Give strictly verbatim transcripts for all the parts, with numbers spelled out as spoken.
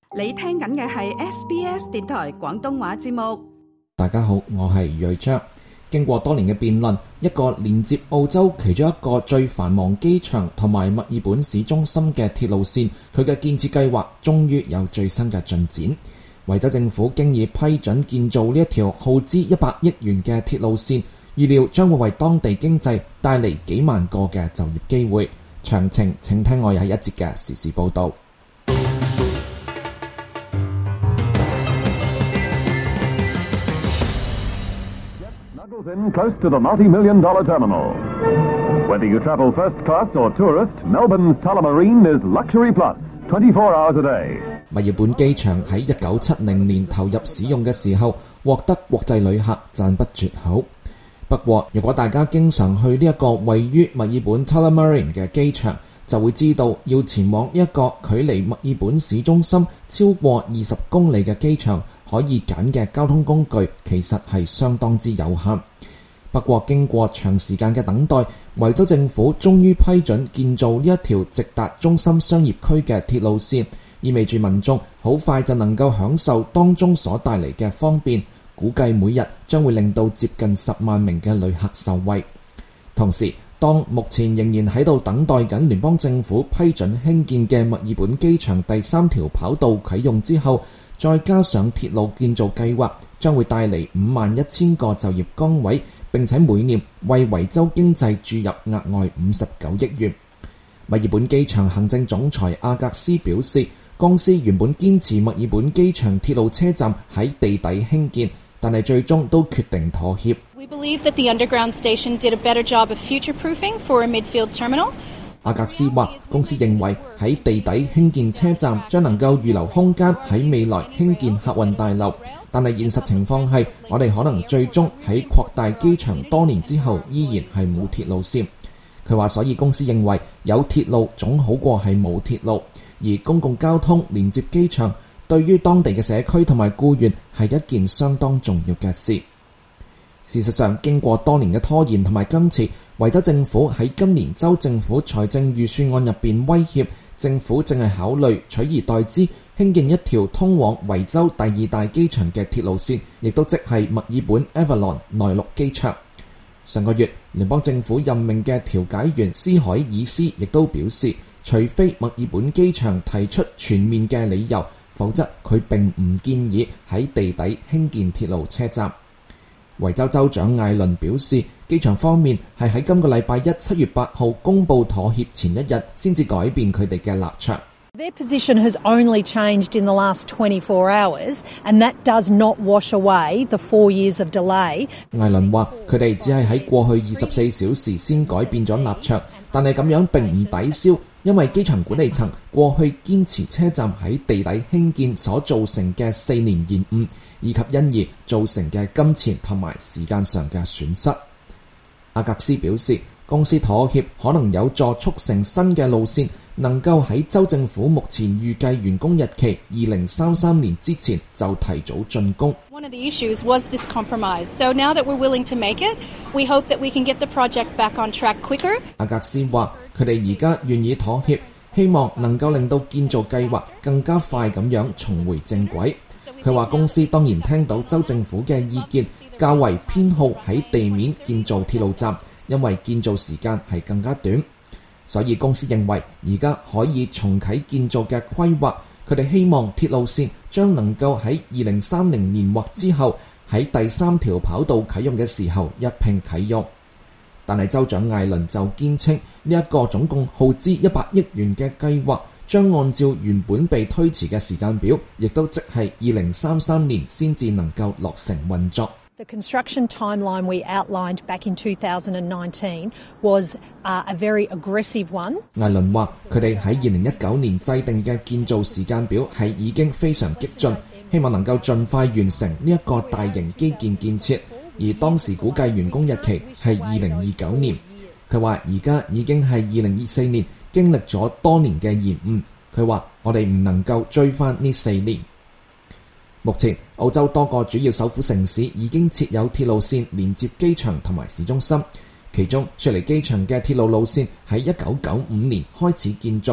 你聽緊嘅係 S B S 電台廣東話節目。 大家好，我係余章。經過多年嘅辯論，一個連接澳洲其中一個最繁忙機場同埋墨爾本市中心嘅鐵路線，佢嘅建設計劃終於有最新嘅進展。維州政府經已批准建造呢一條耗資一百億元嘅鐵路線，預料將會為當地經濟帶嚟幾萬個嘅就業機會。詳情請聽我喺一節嘅時事報導。 In close to the multi-million dollar terminal. Whether you travel first class or tourist, Melbourne's Tullamarine is luxury plus, twenty-four hours a day. 墨爾本機場喺一九七零年投入使用嘅時候，獲得國際旅客讚不絕口。不過，如果大家經常去呢一個位於墨爾本 Tullamarine 嘅機場，就會知道要前往一個距離墨爾本市中心超過二十公里嘅機場，可以揀嘅交通工具其實係相當之有限。不過經過長時間嘅等待，維州政府終於批准建造呢一條直達中心商業區嘅鐵路線，意味住民眾好快就能夠享受當中所帶嚟嘅方便，估計每日將會令到接近十萬名嘅旅客受惠。同時，當目前仍然喺度等待緊聯邦政府批准興建嘅墨爾本機場第三條跑道啟用之後，再加上鐵路建造計劃，將會帶嚟五萬一千個就業崗位，並且每年為維州經濟注入額外五十九億元。墨爾本機場行政總裁阿格斯表示，公司原本堅持墨爾本機場鐵路車站喺地底興建，但係最終都決定妥協。 We believe that the underground station did a better job of future-proofing for a midfield terminal. 阿格斯話，公司認為喺地底興建車站將能夠預留空間喺未來興建客運大樓，但係現實情況係，我哋可能最終喺擴大機場多年之後依然係冇鐵路線。佢話，所以公司認為有鐵路總好過係冇鐵路，而公共交通連接機場對於當地嘅社區同埋僱員係一件相當重要嘅事。事實上，經過多年嘅拖延同埋今次，維州政府喺今年州政府財政預算案入邊威脅，政府正係考慮取而代之興建一條通往維州第二大機場嘅鐵路線，亦都即係墨爾本 Avalon 內陸機場。上個月，聯邦政府任命嘅調解員斯海爾斯亦都表示，除非墨爾本機場提出全面嘅理由，否則佢並唔建議喺地底興建鐵路車站。維州州長艾倫表示，機場方面係喺今個禮拜一七月八號公佈妥協前一日先至改變佢哋嘅立場。 Their position has only changed in the last twenty-four hours, and that does not wash away the four years of delay. 艾倫話，佢哋只係喺過去二十四小時先改變咗立場，但係咁樣並唔抵消，因為機場管理層過去堅持車站喺地底興建所造成嘅四年延誤，以及因而造成嘅金錢同埋時間上嘅損失。阿格斯表示，公司妥協可能有助促成新嘅路線能夠喺州政府目前預計完工日期二零三三年之前就提早竣工。 One of the issues was this compromise. So now that we're willing to make it, we hope that we can get the project back on track quicker. 阿格斯話，佢哋而家願意妥協，希望能夠令到建造計劃更加快咁樣重回正軌。佢話公司當然聽到州政府嘅意見，較為偏好喺地面建造鐵路站，因為建造時間係更加短。所以公司認為而家可以重啟建造嘅規劃，佢哋希望鐵路線將能夠喺二零三零年或之後喺第三條跑道啟用嘅時候一併啟用。但係州長艾倫就堅稱呢一個總共耗資一百億元嘅計劃將按照原本被推遲嘅時間表，亦都即係二零三三年先至能夠落成運作。 The construction timeline we outlined back in two thousand nineteen was uh, a very aggressive one. 艾倫話，佢哋喺二零一九年制定嘅建造時間表係已經非常激進，希望能夠盡快完成呢一個大型基建建設，而當時估計完工日期係二零二九年。佢話而家已經係二零二四年，經歷咗多年嘅延誤。佢話我哋唔能夠追翻呢四年。目前澳洲多個主要首府城市已經設有鐵路線連接機場同埋市中心，其中雪梨機場嘅鐵路路線喺一九九五年開始建造，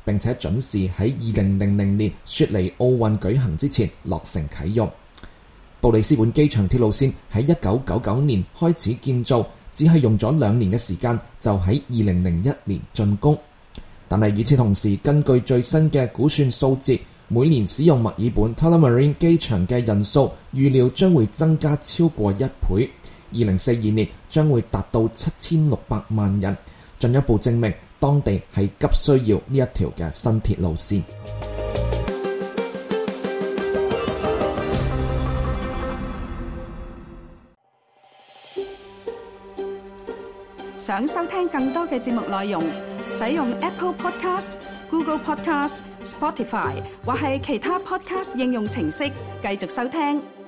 並且準時喺二零零零年雪梨奧運舉行之前落成啟用。布里斯本機場鐵路線喺一九九九年開始建造，只係用咗兩年嘅時間就喺二零零一年竣工。但係與此同時，根據最新嘅估算數字，每年使用墨爾本 Tullamarine 機場嘅人數預料將會增加超過一倍，二零四二年將會達到七千六百萬人，進一步證明當地係急需要呢一條嘅新鐵路線。 想收聽更多嘅節目內容，使用 Apple Podcast、Google Podcast、Spotify 或係其他 Podcast 應用程式繼續收聽。